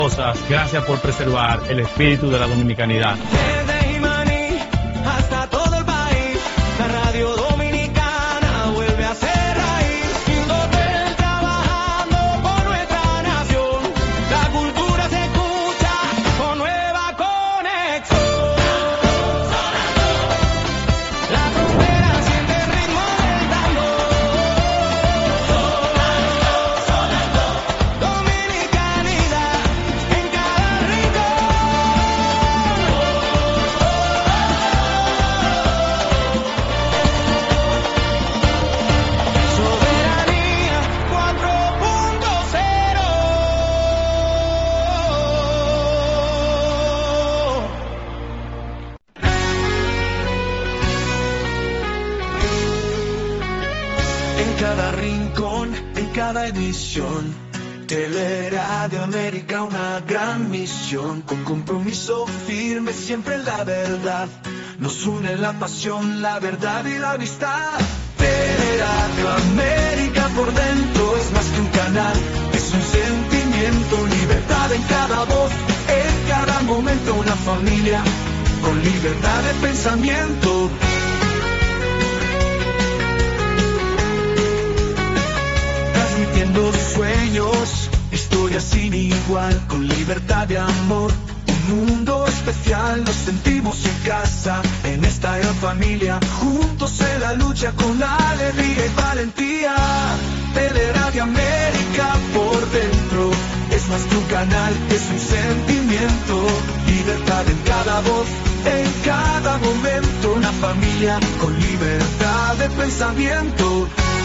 Gracias por preservar el espíritu de la dominicanidad. Desde Jimaní hasta todo el país, la radio dominicana vuelve a ser raíz. Indotel trabajando por nuestra nación, la cultura se escucha con nueva conexión. La frontera siente el ritmo del tambor. Dominicanidad en cada rincón. Soberanía 4.0. En cada rincón, en cada edición, Teleradio América, una gran misión, con compromiso firme siempre en la verdad. Nos une la pasión, la verdad y la amistad. Teleradio América, por dentro es más que un canal, es un sentimiento, libertad en cada voz, en cada momento una familia, con libertad de pensamiento. Transmitiendo sueños, historias sin igual, con libertad de amor, un mundo especial, nos sentimos en casa, en esta gran familia, juntos en la lucha con alegría y valentía. Teleradio América, por dentro, es más que un canal, es un sentimiento, libertad en cada voz, en cada momento, una familia con libertad de pensamiento.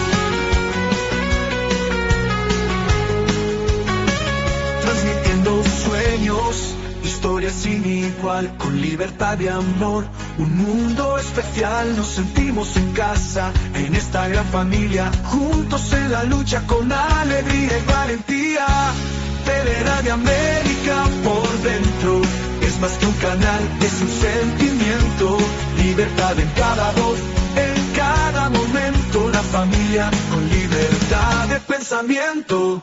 Transmitiendo sueños, historias sin igual, con libertad de amor, un mundo especial, nos sentimos en casa, en esta gran familia, juntos en la lucha con alegría y valentía. Teleradio América, por dentro, es más que un canal, es un sentimiento, libertad en cada voz, en cada momento, una familia con libertad de pensamiento.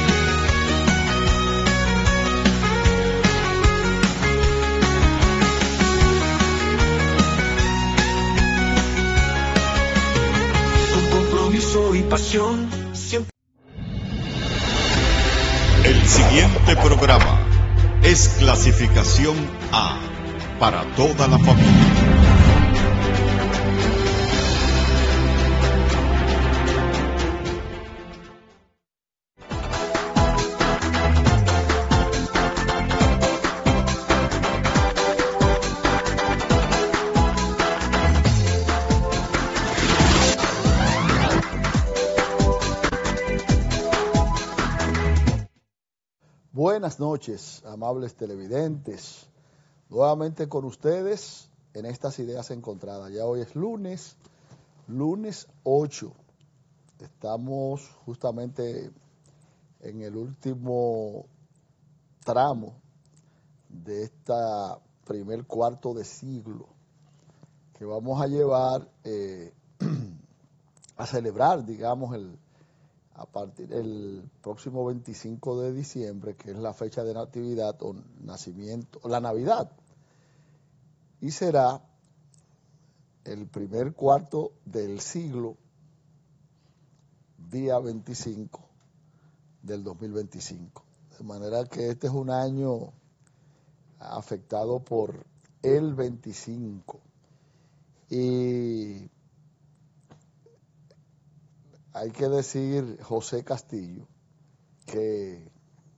Y pasión siempre. El siguiente programa es clasificación A para toda la familia. Buenas noches, amables televidentes. Nuevamente con ustedes en estas ideas encontradas. Ya hoy es lunes 8. Estamos justamente en el último tramo de esta primer cuarto de siglo que vamos a llevar a celebrar, digamos, a partir del próximo 25 de diciembre, que es la fecha de natividad o nacimiento, la Navidad, y será el primer cuarto del siglo, día 25 del 2025. De manera que este es un año afectado por el 25. Y hay que decir, José Castillo, que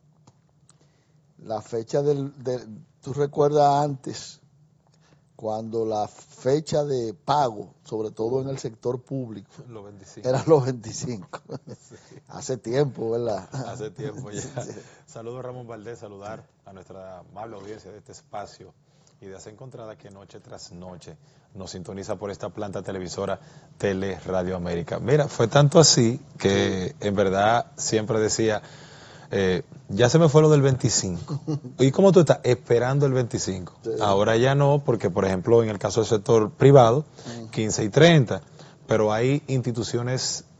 la fecha tú recuerdas antes, cuando la fecha de pago, sobre todo en el sector público, eran los 25. Sí. Hace tiempo, ¿verdad? Hace tiempo ya. Sí. Saludos, Ramón Valdés, saludar a nuestra amable audiencia de este espacio y de esa encontrada que noche tras noche nos sintoniza por esta planta televisora Teleradio América. Mira, fue tanto así que en verdad siempre decía, ya se me fue lo del 25. ¿Y cómo tú estás? Esperando el 25. Sí. Ahora ya no, porque por ejemplo en el caso del sector privado, 15 y 30, pero hay instituciones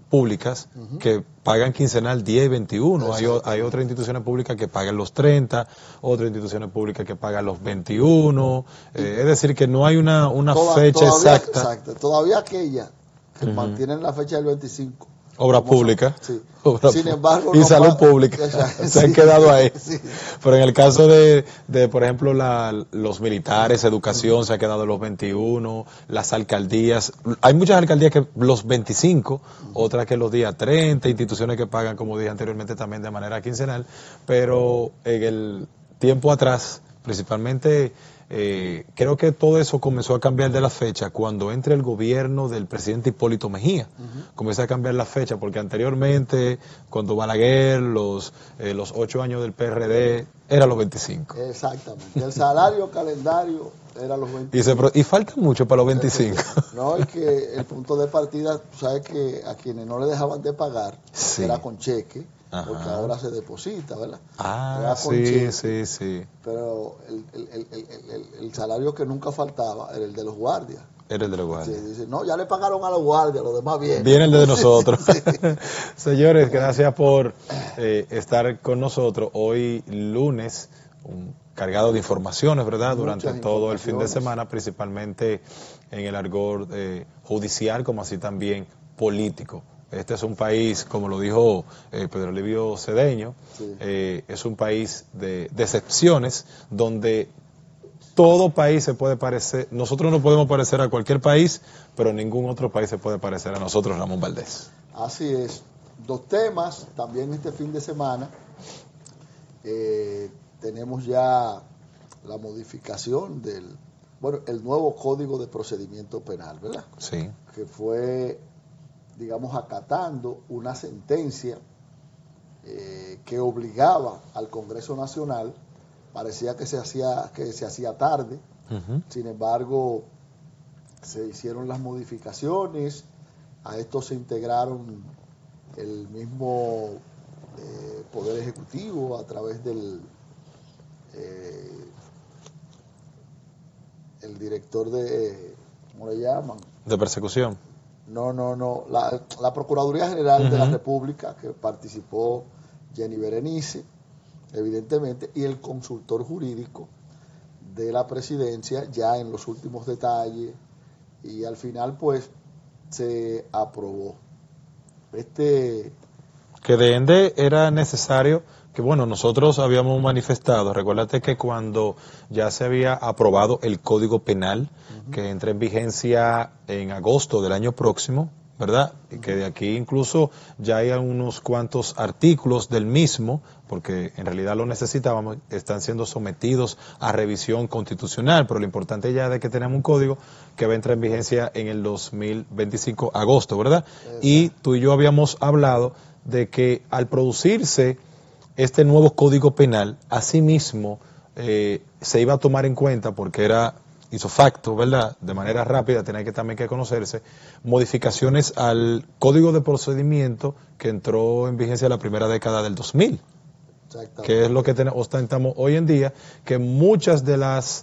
públicas que pagan quincenal 10 y 21, hay otras instituciones públicas que pagan los 30, otras instituciones públicas que pagan los 21, es decir, que no hay una fecha exacta. Exacto, todavía aquella que mantienen la fecha del 25. Obra pública. Sí. Sin embargo, y salud pública. Se han quedado ahí. Sí. Pero en el caso de por ejemplo, los militares, educación, se ha quedado los 21, las alcaldías. Hay muchas alcaldías que los 25, otras que los días 30, instituciones que pagan, como dije anteriormente, también de manera quincenal. Pero en el tiempo atrás, principalmente, creo que todo eso comenzó a cambiar de la fecha cuando entra el gobierno del presidente Hipólito Mejía. Comienza a cambiar la fecha porque anteriormente, cuando Balaguer, los 8 años del PRD, era los 25. Exactamente. El salario calendario era los 25. Y falta mucho para los 25. No, y que el punto de partida, tú sabes que a quienes no le dejaban de pagar, era con cheque. Ajá. Porque ahora se deposita, ¿verdad? Sí. Pero el salario que nunca faltaba era el de los guardias. Era el de los guardias. Sí, dice, no, ya le pagaron a los guardias, los demás vienen. Viene el de nosotros. Sí. Señores, gracias por estar con nosotros. Hoy lunes, cargado de informaciones, ¿verdad? Durante todo el fin de semana, principalmente en el argot judicial, como así también político. Este es un país, como lo dijo Pedro Livio Cedeño, es un país de excepciones donde todo país se puede parecer, nosotros no podemos parecer a cualquier país, pero ningún otro país se puede parecer a nosotros, Ramón Valdés. Así es. 2 temas, también este fin de semana tenemos ya la modificación el nuevo Código de Procedimiento Penal, ¿verdad? Sí. Que fue, digamos, acatando una sentencia que obligaba al Congreso Nacional, parecía que se hacía tarde, sin embargo, se hicieron las modificaciones, a esto se integraron el mismo Poder Ejecutivo a través del el director de, ¿cómo le llaman? De persecución. No. La Procuraduría General de la República, que participó Jenny Berenice, evidentemente, y el consultor jurídico de la presidencia, ya en los últimos detalles, y al final, pues, se aprobó. Que de ende era necesario, que bueno, nosotros habíamos manifestado, recuérdate que cuando ya se había aprobado el Código Penal, que entra en vigencia en agosto del año próximo, ¿verdad? Y que de aquí incluso ya hay unos cuantos artículos del mismo, porque en realidad lo necesitábamos, están siendo sometidos a revisión constitucional, pero lo importante ya es que tenemos un código que va a entrar en vigencia en el 2025, agosto, ¿verdad? Exacto. Y tú y yo habíamos hablado de que al producirse este nuevo Código Penal, asimismo se iba a tomar en cuenta, porque era hizo facto, ¿verdad? De manera rápida, tenía que también que conocerse, modificaciones al Código de Procedimiento que entró en vigencia la primera década del 2000, que es lo que ostentamos hoy en día, que muchas de las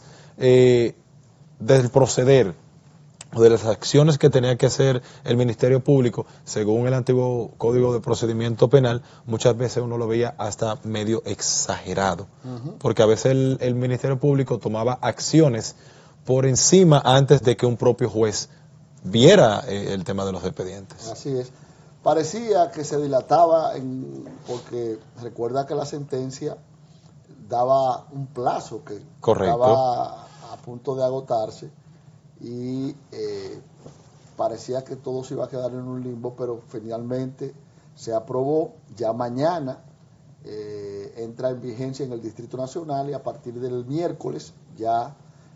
del proceder o de las acciones que tenía que hacer el Ministerio Público, según el antiguo Código de Procedimiento Penal, muchas veces uno lo veía hasta medio exagerado, porque a veces el Ministerio Público tomaba acciones por encima antes de que un propio juez viera el tema de los expedientes. Así es. Parecía que se dilataba porque recuerda que la sentencia daba un plazo que estaba a punto de agotarse y parecía que todo se iba a quedar en un limbo, pero finalmente se aprobó. Ya mañana entra en vigencia en el Distrito Nacional y a partir del miércoles ya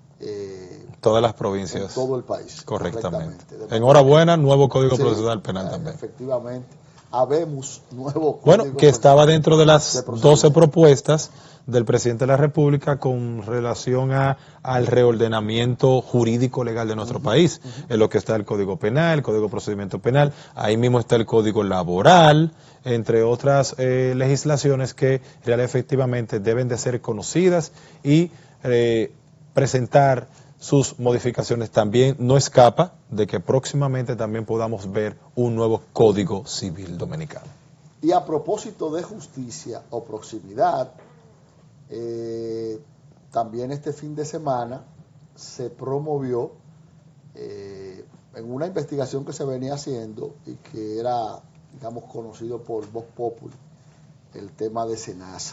todas las provincias, en todo el país, correctamente. Enhorabuena, nuevo Código Procesal Penal también. Efectivamente, habemos nuevo Código. Bueno, que estaba dentro de las 12 propuestas del presidente de la República con relación al reordenamiento jurídico legal de nuestro país, en lo que está el Código Penal, el Código de Procedimiento Penal, ahí mismo está el Código Laboral, entre otras legislaciones que efectivamente deben de ser conocidas y presentar sus modificaciones, también no escapa de que próximamente también podamos ver un nuevo Código Civil Dominicano. Y a propósito de justicia o proximidad, también este fin de semana se promovió en una investigación que se venía haciendo y que era, digamos, conocido por Vox Populi, el tema de SENASA.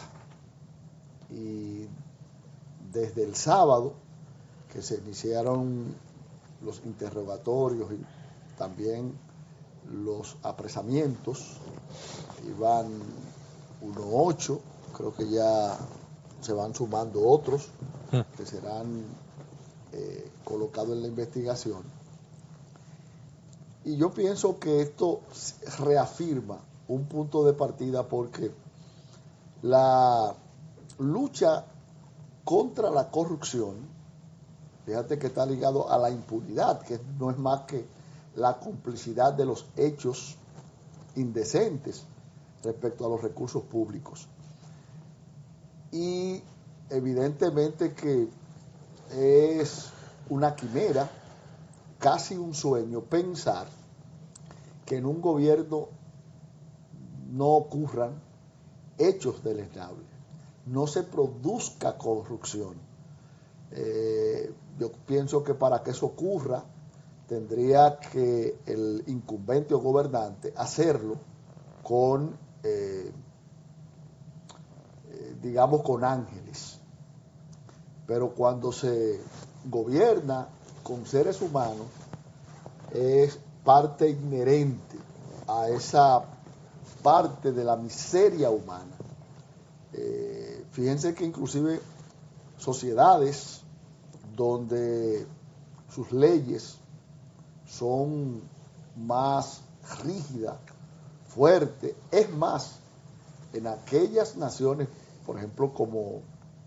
Y desde el sábado que se iniciaron los interrogatorios y también los apresamientos, iban 1-8, creo que ya se van sumando otros que serán colocados en la investigación. Y yo pienso que esto reafirma un punto de partida, porque la lucha contra la corrupción, fíjate que está ligado a la impunidad, que no es más que la complicidad de los hechos indecentes respecto a los recursos públicos. Y evidentemente que es una quimera, casi un sueño, pensar que en un gobierno no ocurran hechos deleznables, no se produzca corrupción. Yo pienso que para que eso ocurra, tendría que el incumbente o gobernante hacerlo con, digamos, con ángeles. Pero cuando se gobierna con seres humanos, es parte inherente a esa parte de la miseria humana. Fíjense que inclusive sociedades donde sus leyes son más rígidas, fuertes, es más, en aquellas naciones, por ejemplo, como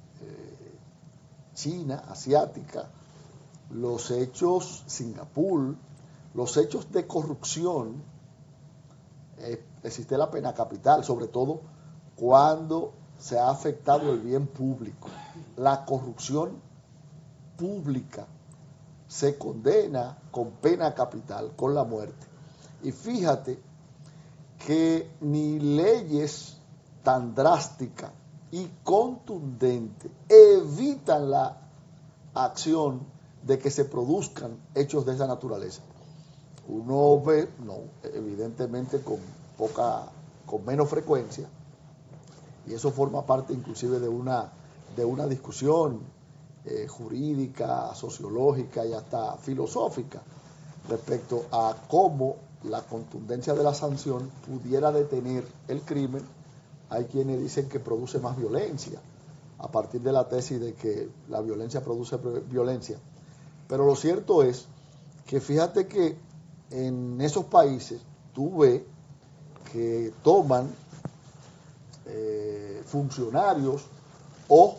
China, asiática, los hechos, Singapur, los hechos de corrupción, existe la pena capital, sobre todo cuando se ha afectado el bien público. La corrupción pública se condena con pena capital, con la muerte. Y fíjate que ni leyes tan drásticas y contundentes evitan la acción de que se produzcan hechos de esa naturaleza. Uno ve, no, evidentemente con menos frecuencia, y eso forma parte inclusive de una discusión jurídica, sociológica y hasta filosófica respecto a cómo la contundencia de la sanción pudiera detener el crimen. Hay quienes dicen que produce más violencia, a partir de la tesis de que la violencia produce violencia. Pero lo cierto es que fíjate que en esos países tú ves que toman funcionarios o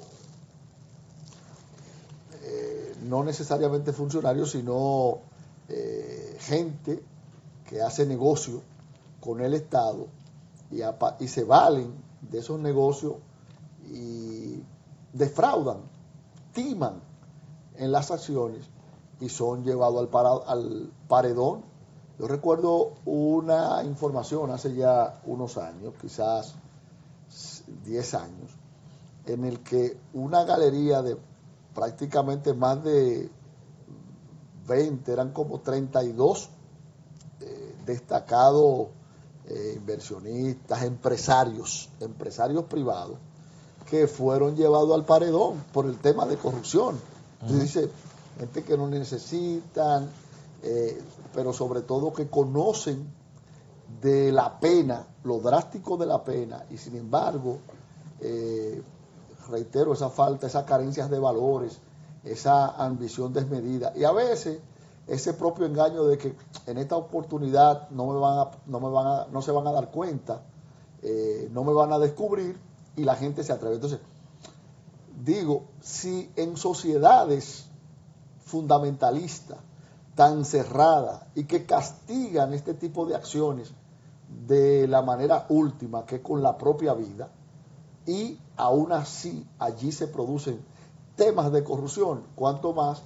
no necesariamente funcionarios, sino gente que hace negocio con el Estado y se valen de esos negocios y defraudan, timan en las acciones y son llevados al paredón. Yo recuerdo una información hace ya unos años, quizás 10 años, en el que una galería de prácticamente más de 20, eran como 32 destacados inversionistas, empresarios privados, que fueron llevados al paredón por el tema de corrupción. Entonces dice, gente que no necesitan, pero sobre todo que conocen de la pena, lo drástico de la pena, y sin embargo, reitero, esa falta, esas carencias de valores, esa ambición desmedida, y a veces ese propio engaño de que en esta oportunidad no se van a dar cuenta, no me van a descubrir, y la gente se atreve. Entonces, digo, si en sociedades fundamentalistas tan cerradas y que castigan este tipo de acciones de la manera última, que es con la propia vida, y aún así allí se producen temas de corrupción, cuanto más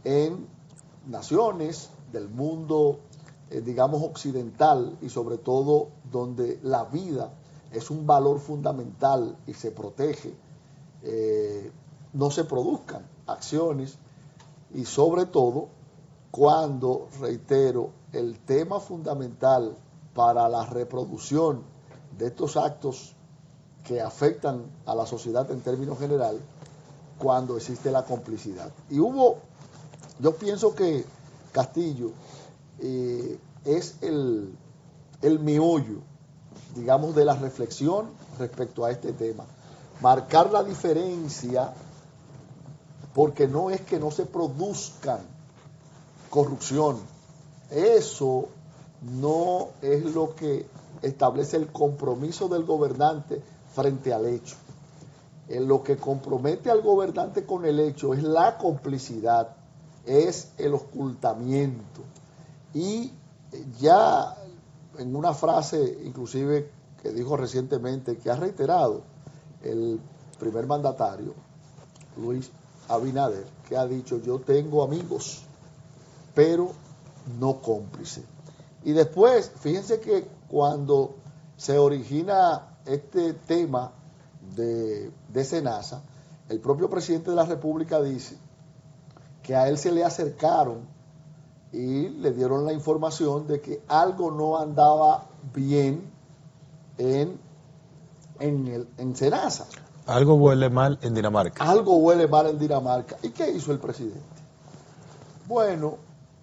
en naciones del mundo, digamos, occidental, y sobre todo donde la vida es un valor fundamental y se protege, no se produzcan acciones, y sobre todo cuando, reitero, el tema fundamental para la reproducción de estos actos que afectan a la sociedad en términos general, cuando existe la complicidad. Y yo pienso que Castillo es el meollo, digamos, de la reflexión respecto a este tema. Marcar la diferencia, porque no es que no se produzcan corrupción, eso no es lo que establece el compromiso del gobernante frente al hecho. Lo que compromete al gobernante con el hecho es la complicidad, es el ocultamiento. Y ya en una frase, inclusive, que dijo recientemente, que ha reiterado el primer mandatario, Luis Abinader, que ha dicho: yo tengo amigos, pero no cómplices. Y después, fíjense que cuando se origina este tema de SENASA, el propio presidente de la República dice que a él se le acercaron y le dieron la información de que algo no andaba bien en SENASA. Algo huele mal en Dinamarca. Algo huele mal en Dinamarca. ¿Y qué hizo el presidente? Bueno,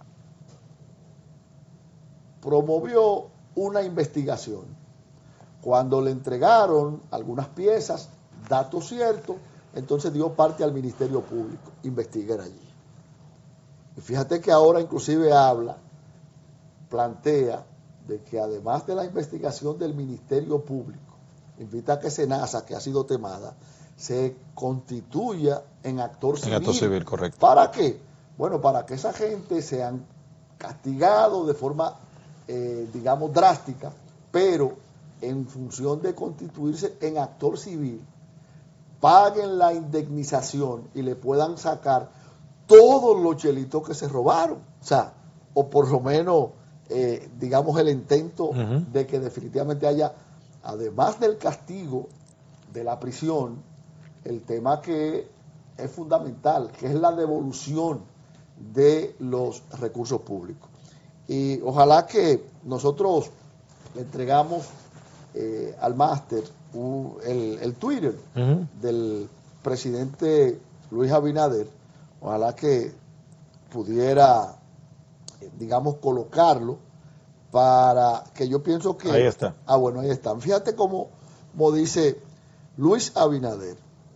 promovió una investigación. Cuando le entregaron algunas piezas, datos ciertos, entonces dio parte al Ministerio Público, investigar allí. Y fíjate que ahora inclusive plantea de que además de la investigación del Ministerio Público, invita a que SENASA, que ha sido temada, se constituya en actor civil. En actor civil, correcto. ¿Para qué? Bueno, para que esa gente sean castigados de forma, digamos, drástica, pero en función de constituirse en actor civil, paguen la indemnización y le puedan sacar todos los chelitos que se robaron. O sea, o por lo menos, digamos, el intento de que definitivamente haya, además del castigo de la prisión, el tema que es fundamental, que es la devolución de los recursos públicos. Y ojalá que nosotros le entregamos al máster el Twitter del presidente Luis Abinader, ojalá que pudiera, digamos, colocarlo, para que yo pienso que... Ahí está. Ah, bueno, ahí está. Fíjate cómo dice Luis Abinader.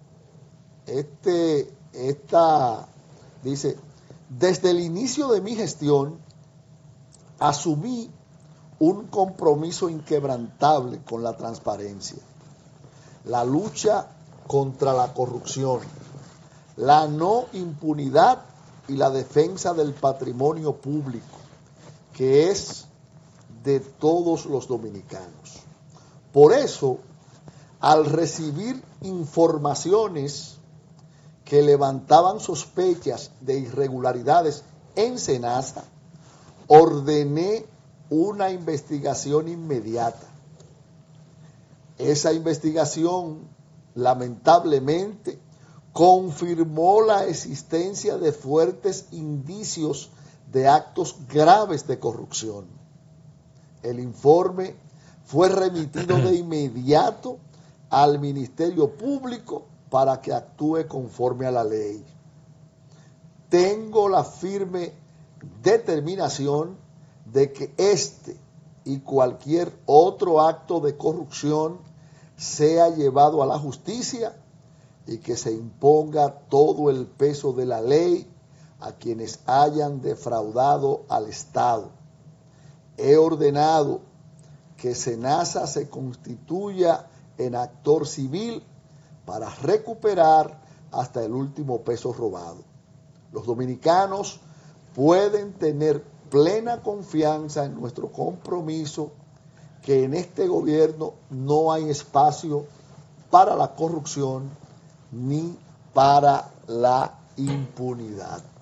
Dice: desde el inicio de mi gestión asumí un compromiso inquebrantable con la transparencia, la lucha contra la corrupción, la no impunidad y la defensa del patrimonio público, que es de todos los dominicanos. Por eso, al recibir informaciones que levantaban sospechas de irregularidades en SENASA, ordené una investigación inmediata. Esa investigación, lamentablemente, confirmó la existencia de fuertes indicios de actos graves de corrupción. El informe fue remitido de inmediato al Ministerio Público para que actúe conforme a la ley. Tengo la firme determinación de que este y cualquier otro acto de corrupción sea llevado a la justicia y que se imponga todo el peso de la ley a quienes hayan defraudado al Estado. He ordenado que SENASA se constituya en actor civil para recuperar hasta el último peso robado. Los dominicanos pueden tener plena confianza en nuestro compromiso, que en este gobierno no hay espacio para la corrupción ni para la impunidad.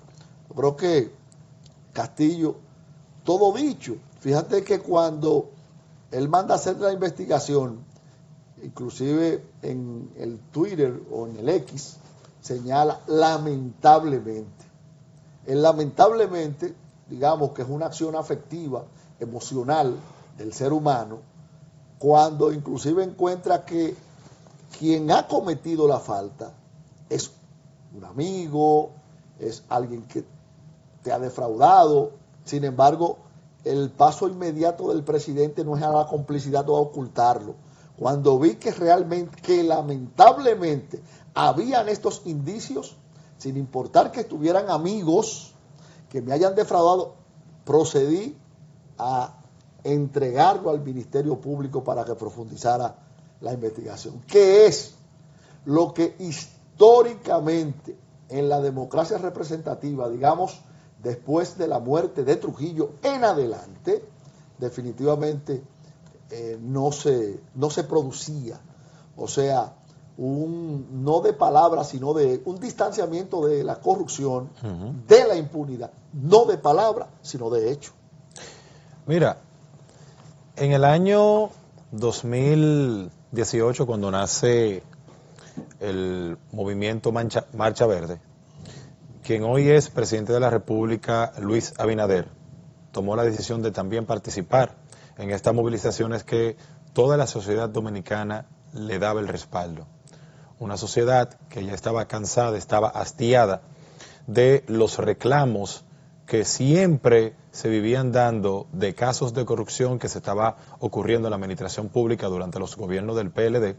Yo creo que Castillo, todo dicho, fíjate que cuando él manda a hacer la investigación, inclusive en el Twitter o en el X, señala lamentablemente. Él lamentablemente, digamos que es una acción afectiva, emocional del ser humano, cuando inclusive encuentra que quien ha cometido la falta es un amigo, es alguien que te ha defraudado. Sin embargo, el paso inmediato del presidente no es a la complicidad o a ocultarlo. Cuando vi que realmente, que lamentablemente habían estos indicios, sin importar que estuvieran amigos que me hayan defraudado, procedí a entregarlo al Ministerio Público para que profundizara la investigación. ¿Qué es lo que históricamente en la democracia representativa, digamos, después de la muerte de Trujillo en adelante, definitivamente no se producía? O sea, no de palabras, sino de un distanciamiento de la corrupción, de la impunidad, no de palabras, sino de hecho. Mira, en el año 2018, cuando nace el movimiento Marcha Verde, quien hoy es presidente de la República, Luis Abinader, tomó la decisión de también participar en estas movilizaciones que toda la sociedad dominicana le daba el respaldo. Una sociedad que ya estaba cansada, estaba hastiada de los reclamos que siempre se vivían dando de casos de corrupción que se estaba ocurriendo en la administración pública durante los gobiernos del PLD,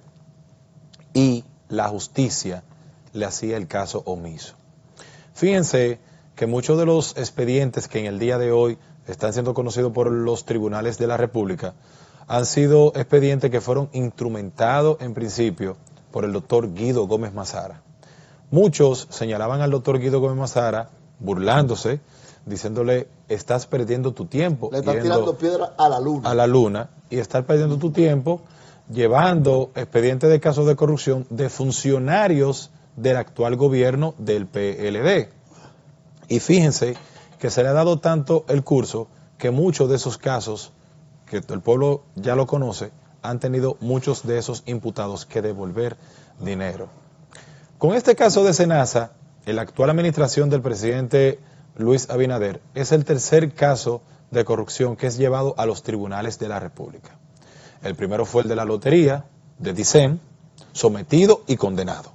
y la justicia le hacía el caso omiso. Fíjense que muchos de los expedientes que en el día de hoy están siendo conocidos por los tribunales de la República han sido expedientes que fueron instrumentados en principio por el doctor Guido Gómez Mazara. Muchos señalaban al doctor Guido Gómez Mazara burlándose, diciéndole: estás perdiendo tu tiempo. Le estás tirando piedra a la luna. A la luna, y estás perdiendo tu tiempo llevando expedientes de casos de corrupción de funcionarios del actual gobierno del PLD. Y fíjense que se le ha dado tanto el curso que muchos de esos casos, que el pueblo ya lo conoce, han tenido muchos de esos imputados que devolver dinero. Con este caso de Senasa, en la actual administración del presidente Luis Abinader, es el tercer caso de corrupción que es llevado a los tribunales de la República. El primero fue el de la lotería, de Dicen, sometido y condenado.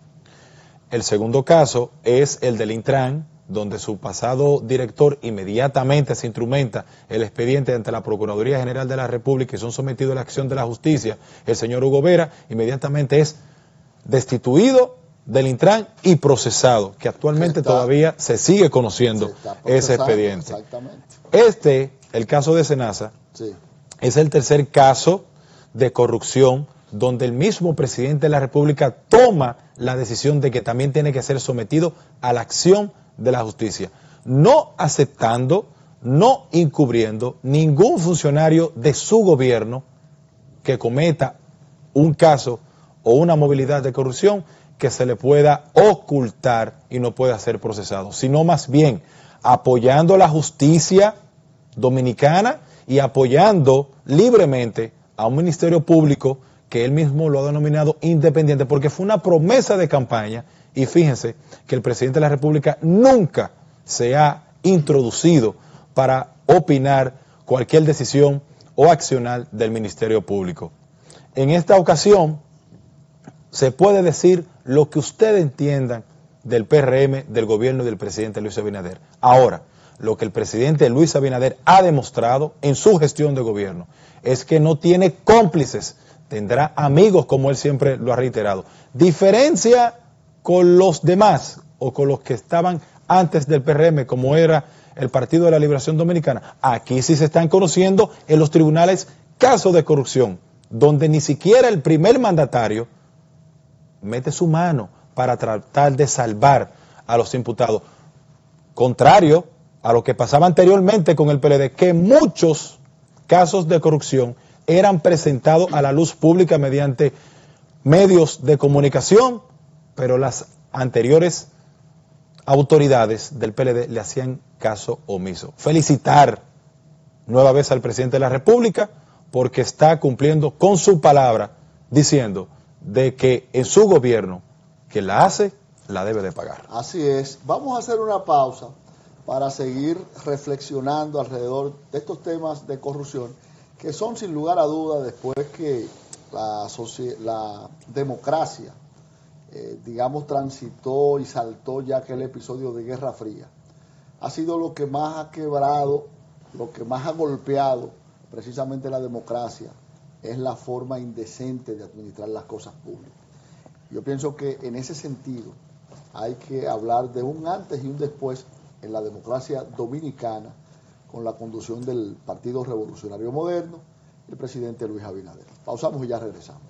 El segundo caso es el del Intran, donde su pasado director inmediatamente se instrumenta el expediente ante la Procuraduría General de la República y son sometidos a la acción de la justicia. El señor Hugo Vera inmediatamente es destituido del Intran y procesado, que actualmente todavía se sigue conociendo ese expediente. Exactamente. El caso de Senasa, sí, es el tercer caso de corrupción donde el mismo presidente de la República toma la decisión de que también tiene que ser sometido a la acción de la justicia, no aceptando, no encubriendo ningún funcionario de su gobierno que cometa un caso o una movilidad de corrupción que se le pueda ocultar y no pueda ser procesado, sino más bien apoyando la justicia dominicana y apoyando libremente a un ministerio público que él mismo lo ha denominado independiente, porque fue una promesa de campaña. Y fíjense que el presidente de la República nunca se ha introducido para opinar cualquier decisión o accionar del Ministerio Público. En esta ocasión se puede decir lo que ustedes entiendan del PRM, del gobierno y del presidente Luis Abinader. Ahora, lo que el presidente Luis Abinader ha demostrado en su gestión de gobierno es que no tiene cómplices, tendrá amigos, como él siempre lo ha reiterado. Diferencia con los demás o con los que estaban antes del PRM, como era el Partido de la Liberación Dominicana. Aquí sí se están conociendo en los tribunales casos de corrupción, donde ni siquiera el primer mandatario mete su mano para tratar de salvar a los imputados. Contrario a lo que pasaba anteriormente con el PLD, que muchos casos de corrupción eran presentados a la luz pública mediante medios de comunicación, pero las anteriores autoridades del PLD le hacían caso omiso. Felicitar nueva vez al presidente de la República porque está cumpliendo con su palabra, diciendo de que en su gobierno, que la hace, la debe de pagar. Así es. Vamos a hacer una pausa para seguir reflexionando alrededor de estos temas de corrupción, que son sin lugar a dudas, después que la democracia, digamos, transitó y saltó ya aquel episodio de Guerra Fría, ha sido lo que más ha quebrado, lo que más ha golpeado precisamente la democracia, es la forma indecente de administrar las cosas públicas. Yo pienso que en ese sentido hay que hablar de un antes y un después en la democracia dominicana con la conducción del Partido Revolucionario Moderno, el presidente Luis Abinader. Pausamos y ya regresamos.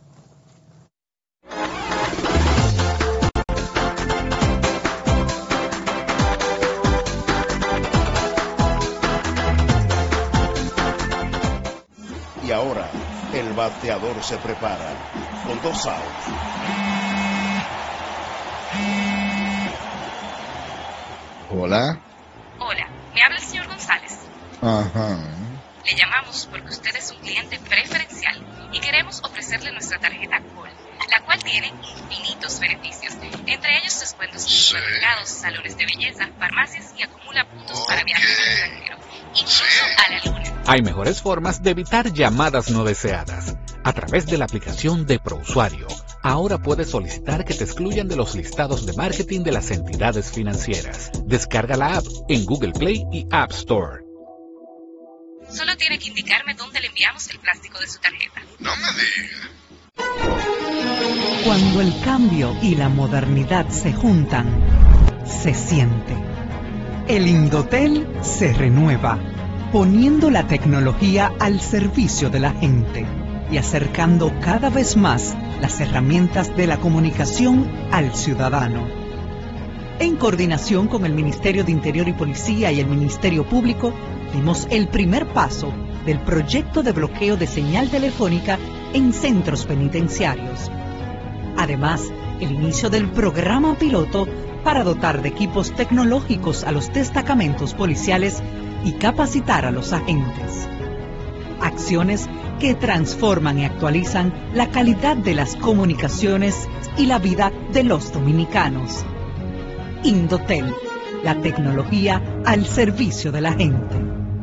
Y ahora, el bateador se prepara con 2 outs. Hola. Hola, me habla el señor González. Ajá. Le llamamos porque usted es un cliente preferencial y queremos ofrecerle nuestra tarjeta Gol, la cual tiene infinitos beneficios, entre ellos descuentos en supermercados, salones de belleza, farmacias y acumula puntos para viajes al extranjero, incluso a la luna. Hay mejores formas de evitar llamadas no deseadas. A través de la aplicación de ProUsuario, ahora puedes solicitar que te excluyan de los listados de marketing de las entidades financieras. Descarga la app en Google Play y App Store. Solo tiene que indicarme dónde le enviamos el plástico de su tarjeta. No me diga. Cuando el cambio y la modernidad se juntan, se siente. El Indotel se renueva, poniendo la tecnología al servicio de la gente y acercando cada vez más las herramientas de la comunicación al ciudadano. En coordinación con el Ministerio de Interior y Policía y el Ministerio Público, dimos el primer paso del proyecto de bloqueo de señal telefónica en centros penitenciarios. Además, el inicio del programa piloto para dotar de equipos tecnológicos a los destacamentos policiales y capacitar a los agentes. Acciones que transforman y actualizan la calidad de las comunicaciones y la vida de los dominicanos. Indotel, la tecnología al servicio de la gente.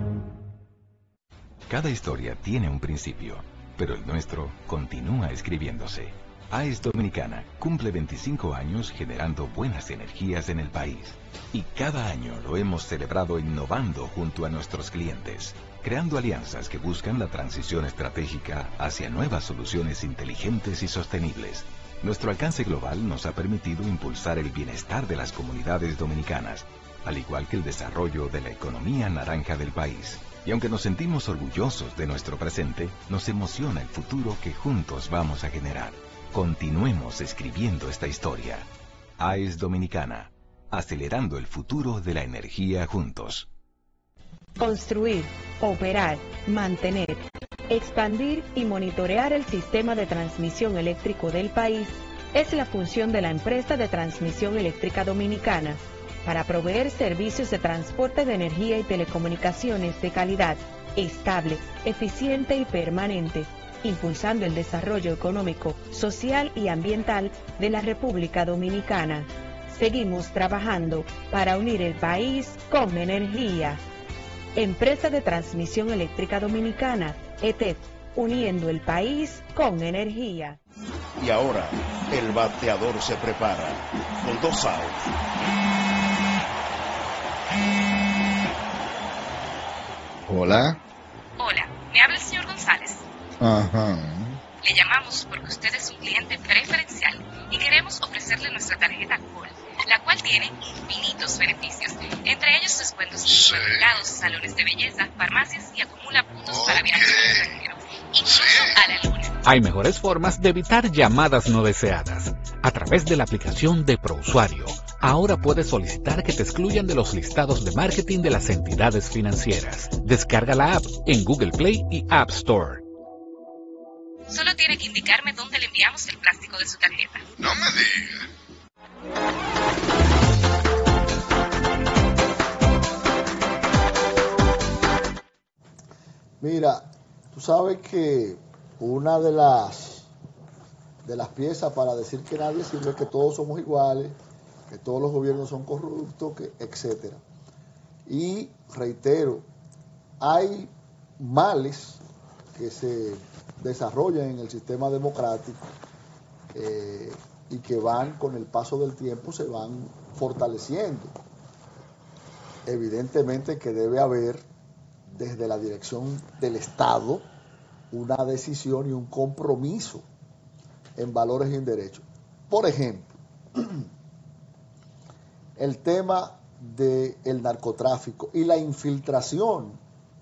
Cada historia tiene un principio, pero el nuestro continúa escribiéndose. AES Dominicana cumple 25 años generando buenas energías en el país. Y cada año lo hemos celebrado innovando junto a nuestros clientes, creando alianzas que buscan la transición estratégica hacia nuevas soluciones inteligentes y sostenibles. Nuestro alcance global nos ha permitido impulsar el bienestar de las comunidades dominicanas, al igual que el desarrollo de la economía naranja del país. Y aunque nos sentimos orgullosos de nuestro presente, nos emociona el futuro que juntos vamos a generar. Continuemos escribiendo esta historia. AES Dominicana, acelerando el futuro de la energía juntos. Construir, operar, mantener, expandir y monitorear el sistema de transmisión eléctrico del país es la función de la empresa de transmisión eléctrica dominicana para proveer servicios de transporte de energía y telecomunicaciones de calidad, estable, eficiente y permanente, impulsando el desarrollo económico, social y ambiental de la República Dominicana. Seguimos trabajando para unir el país con energía. Empresa de Transmisión Eléctrica Dominicana, ETED, uniendo el país con energía. Y ahora, el bateador se prepara con 2 outs. Hola. Hola, me habla el señor González. Ajá. Le llamamos porque usted es un cliente preferencial y queremos ofrecerle nuestra tarjeta Gol, la cual tiene infinitos beneficios, entre ellos descuentos en supermercados, salones de belleza, farmacias y acumula puntos para viajes al extranjero, incluso a la luna. Hay mejores formas de evitar llamadas no deseadas. A través de la aplicación de ProUsuario, ahora puedes solicitar que te excluyan de los listados de marketing de las entidades financieras. Descarga la app en Google Play y App Store. Solo tiene que indicarme dónde le enviamos el plástico de su tarjeta. No me diga. Mira, tú sabes que una de las piezas para decir que nadie sirve es que todos somos iguales, que todos los gobiernos son corruptos, que etcétera. Y reitero, hay males que se desarrollan en el sistema democrático y que van con el paso del tiempo, se van fortaleciendo. Evidentemente que debe haber desde la dirección del Estado una decisión y un compromiso en valores y en derechos. Por ejemplo, el tema del narcotráfico y la infiltración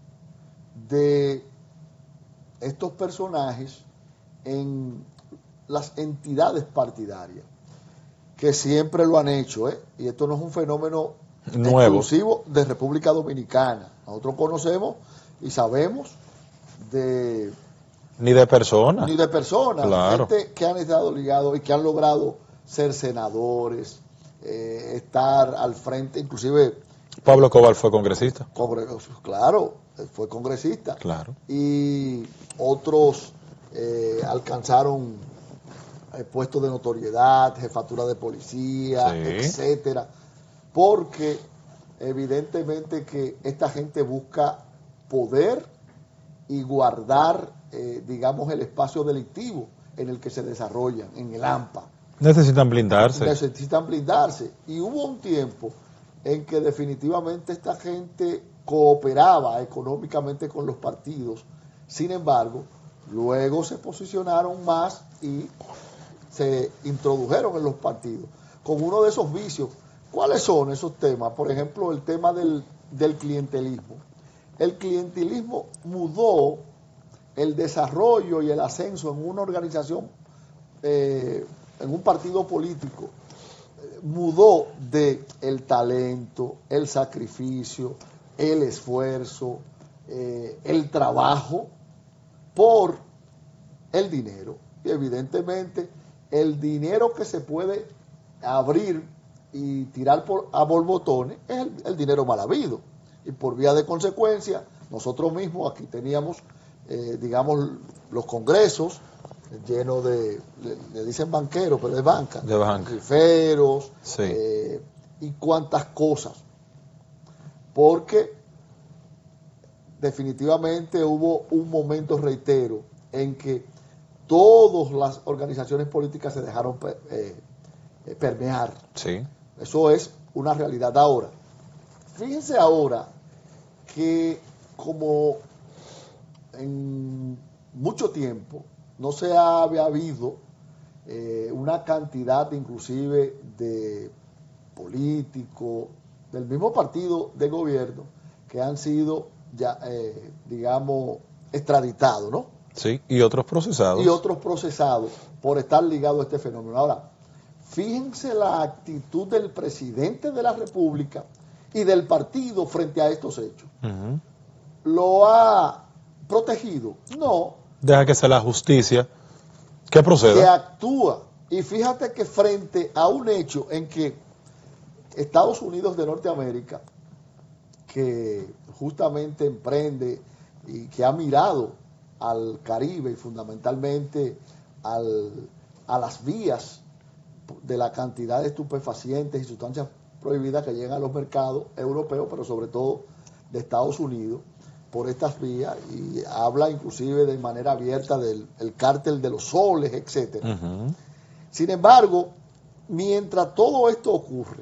de estos personajes en las entidades partidarias, que siempre lo han hecho, y esto no es un fenómeno exclusivo de República Dominicana. Nosotros conocemos y sabemos de... Ni de personas. Ni de personas. Claro. Gente que han estado ligados y que han logrado ser senadores, estar al frente, inclusive... Pablo Escobar fue congresista. Claro, fue congresista. Claro. Y otros alcanzaron puestos de notoriedad, jefatura de policía, etcétera, porque evidentemente que esta gente busca poder y guardar, digamos, el espacio delictivo en el que se desarrollan, en el AMPA. Necesitan blindarse. Necesitan blindarse. Y hubo un tiempo en que definitivamente esta gente cooperaba económicamente con los partidos. Sin embargo, luego se posicionaron más y se introdujeron en los partidos con uno de esos vicios. ¿Cuáles son esos temas? Por ejemplo, el tema del clientelismo. El clientelismo mudó el desarrollo y el ascenso en una organización, en un partido político, mudó de el talento, el sacrificio, el esfuerzo, el trabajo por el dinero. Y evidentemente el dinero que se puede abrir y tirar a borbotones es el dinero mal habido. Y por vía de consecuencia, nosotros mismos aquí teníamos, digamos, los congresos llenos de, le dicen banqueros, pero es banca. De banca. Riferos, sí. Y cuantas cosas. Porque definitivamente hubo un momento, reitero, en que todas las organizaciones políticas se dejaron permear. Sí. Eso es una realidad. Ahora, fíjense ahora que como en mucho tiempo no se había habido una cantidad inclusive de políticos del mismo partido de gobierno que han sido ya, digamos, extraditados, ¿no? Sí, y otros procesados. Y otros procesados por estar ligados a este fenómeno. Ahora, fíjense la actitud del presidente de la República y del partido frente a estos hechos. ¿Lo ha protegido? No. Deja que sea la justicia que proceda. Que actúa. Y fíjate que frente a un hecho en que Estados Unidos de Norteamérica, que justamente emprende y que ha mirado al Caribe y fundamentalmente a las vías de la cantidad de estupefacientes y sustancias prohibidas que llegan a los mercados europeos, pero sobre todo de Estados Unidos, por estas vías, y habla inclusive de manera abierta del cártel de los soles, etcétera. Sin embargo, mientras todo esto ocurre,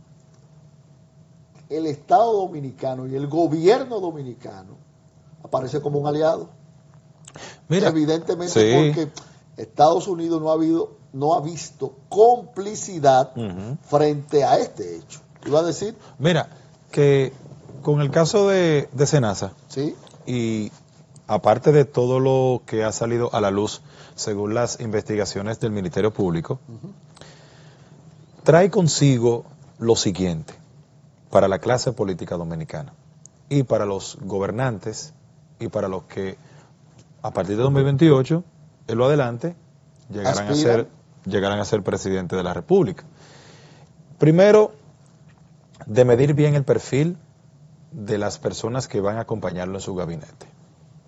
el Estado dominicano y el gobierno dominicano aparece como un aliado. Mira, evidentemente porque Estados Unidos no ha visto complicidad frente a este hecho. ¿Iba a decir? Mira, que con el caso de Senasa, ¿sí? Y aparte de todo lo que ha salido a la luz según las investigaciones del Ministerio Público, trae consigo lo siguiente para la clase política dominicana y para los gobernantes y para los que a partir de 2028, en lo adelante, llegarán a ser presidente de la República. Primero, de medir bien el perfil de las personas que van a acompañarlo en su gabinete.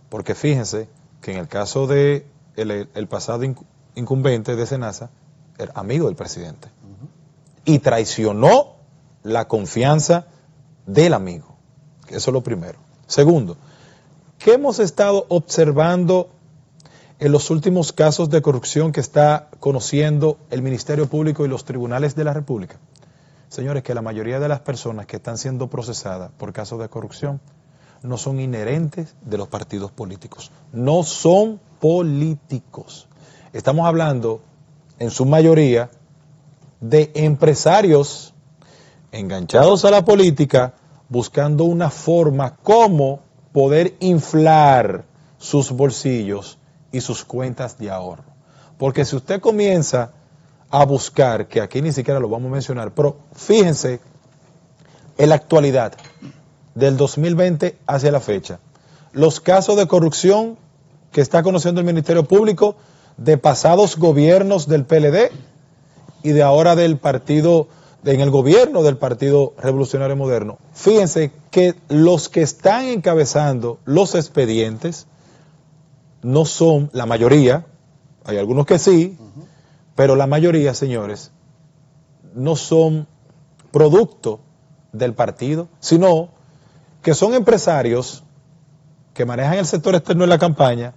Porque fíjense que en el caso de el pasado incumbente de Senasa, era amigo del presidente. Y traicionó la confianza del amigo. Eso es lo primero. Segundo, ¿qué hemos estado observando en los últimos casos de corrupción que está conociendo el Ministerio Público y los tribunales de la República? Señores, que la mayoría de las personas que están siendo procesadas por casos de corrupción no son inherentes de los partidos políticos, no son políticos. Estamos hablando, en su mayoría, de empresarios enganchados a la política, buscando una forma como poder inflar sus bolsillos y sus cuentas de ahorro. Porque si usted comienza a buscar, que aquí ni siquiera lo vamos a mencionar, pero fíjense en la actualidad, del 2020 hacia la fecha, los casos de corrupción que está conociendo el Ministerio Público de pasados gobiernos del PLD y de ahora del partido, en el gobierno del Partido Revolucionario Moderno. Fíjense que los que están encabezando los expedientes no son, la mayoría, hay algunos que sí, pero la mayoría, señores, no son producto del partido, sino que son empresarios que manejan el sector externo de la campaña,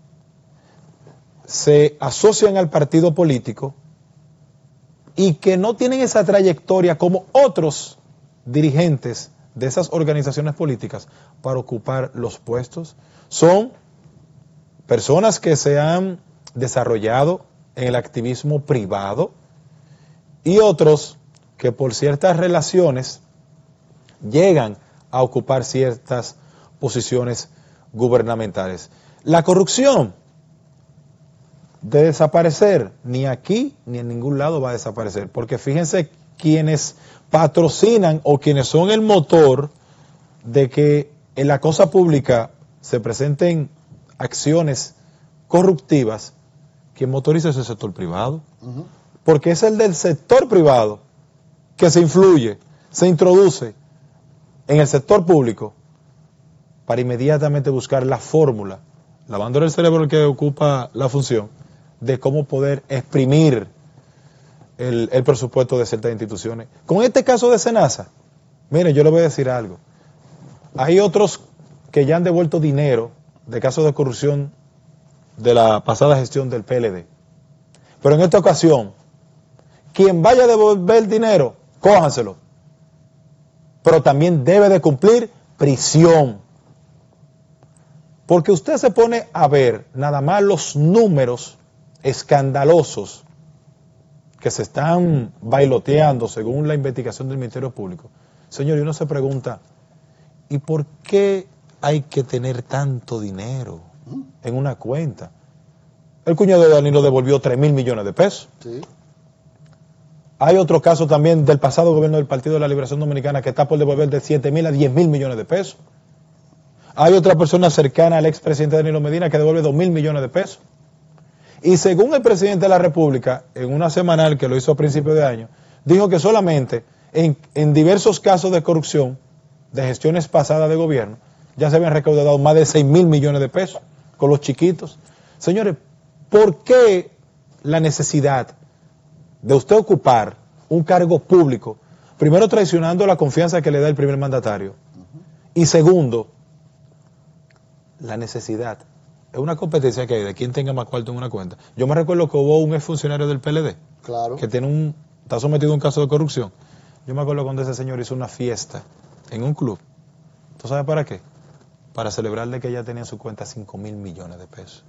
se asocian al partido político y que no tienen esa trayectoria como otros dirigentes de esas organizaciones políticas para ocupar los puestos. Son personas que se han desarrollado en el activismo privado y otros que por ciertas relaciones llegan a ocupar ciertas posiciones gubernamentales. La corrupción, de desaparecer, ni aquí ni en ningún lado va a desaparecer, porque fíjense quienes patrocinan o quienes son el motor de que en la cosa pública se presenten acciones corruptivas, quien motoriza es el sector privado, porque es el del sector privado que se influye, se introduce en el sector público para inmediatamente buscar la fórmula, lavándole el cerebro el que ocupa la función, de cómo poder exprimir el presupuesto de ciertas instituciones. Con este caso de Senasa, mire, yo le voy a decir algo. Hay otros que ya han devuelto dinero de casos de corrupción de la pasada gestión del PLD. Pero en esta ocasión, quien vaya a devolver dinero, cójanselo. Pero también debe de cumplir prisión. Porque usted se pone a ver nada más los números escandalosos que se están bailoteando según la investigación del Ministerio Público. Señor, y uno se pregunta, ¿y por qué hay que tener tanto dinero en una cuenta? El cuñado de Danilo devolvió 3.000 millones de pesos. Sí. Hay otro caso también del pasado gobierno del Partido de la Liberación Dominicana que está por devolver de 7.000 a 10.000 millones de pesos. Hay otra persona cercana al expresidente Danilo Medina que devuelve 2.000 millones de pesos. Y según el presidente de la República, en una semanal que lo hizo a principios de año, dijo que solamente en diversos casos de corrupción de gestiones pasadas de gobierno, ya se habían recaudado más de 6.000 millones de pesos con los chiquitos. Señores, ¿por qué la necesidad de usted ocupar un cargo público, primero traicionando la confianza que le da el primer mandatario, y segundo, la necesidad? Es una competencia que hay de quien tenga más cuarto en una cuenta. Yo me recuerdo que hubo un exfuncionario del PLD, claro, que está sometido a un caso de corrupción. Yo me acuerdo cuando ese señor hizo una fiesta en un club. ¿Tú sabes para qué? Para celebrarle que ella tenía en su cuenta 5.000 millones de pesos.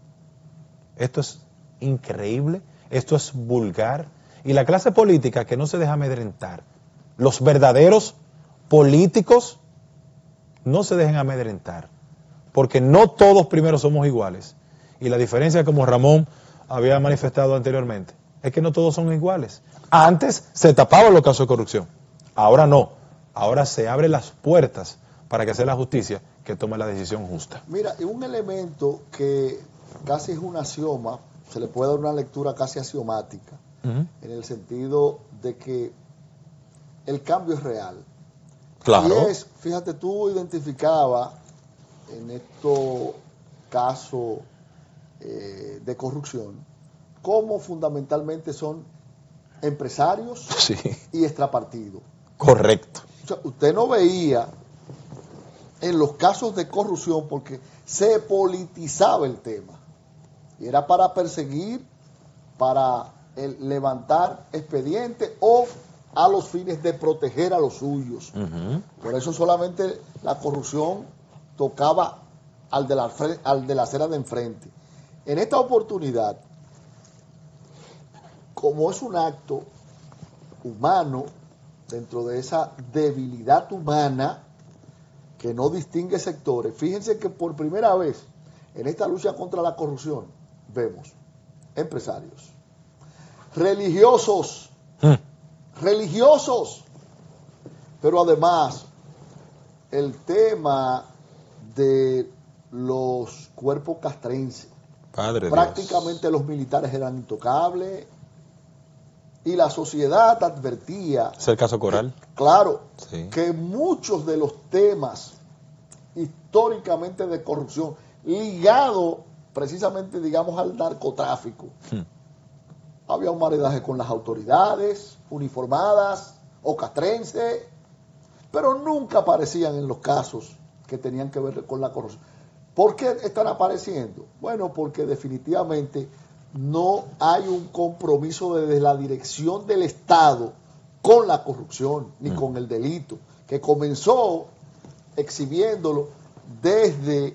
Esto es increíble, esto es vulgar. Y la clase política que no se deja amedrentar, los verdaderos políticos no se dejen amedrentar, porque no todos primero somos iguales. Y la diferencia, como Ramón había manifestado anteriormente, es que no todos son iguales. Antes se tapaban los casos de corrupción, ahora no. Ahora se abren las puertas para que sea la justicia que tome la decisión justa. Mira, y un elemento que casi es un axioma, se le puede dar una lectura casi axiomática, en el sentido de que el cambio es real. Claro. Y es, fíjate, tú identificabas en estos caso de corrupción, como fundamentalmente son empresarios Sí. y extrapartidos. Correcto. O sea, usted no veía en los casos de corrupción porque se politizaba el tema. Y era para perseguir, para levantar expedientes o a los fines de proteger a los suyos. Por eso solamente la corrupción tocaba al de la acera de enfrente. En esta oportunidad, como es un acto humano, dentro de esa debilidad humana que no distingue sectores, fíjense que por primera vez en esta lucha contra la corrupción vemos empresarios, religiosos, pero además el tema de los cuerpos castrenses. Padre Prácticamente Dios. los militares eran intocables y la sociedad advertía. ¿Es el caso Coral? Claro, Sí. que muchos de los temas históricamente de corrupción ligados precisamente, digamos, al narcotráfico, había un maridaje con las autoridades uniformadas o castrenses, pero nunca aparecían en los casos que tenían que ver con la corrupción. ¿Por qué están apareciendo? Bueno, porque definitivamente no hay un compromiso desde la dirección del Estado con la corrupción ni con el delito, que comenzó exhibiéndolo desde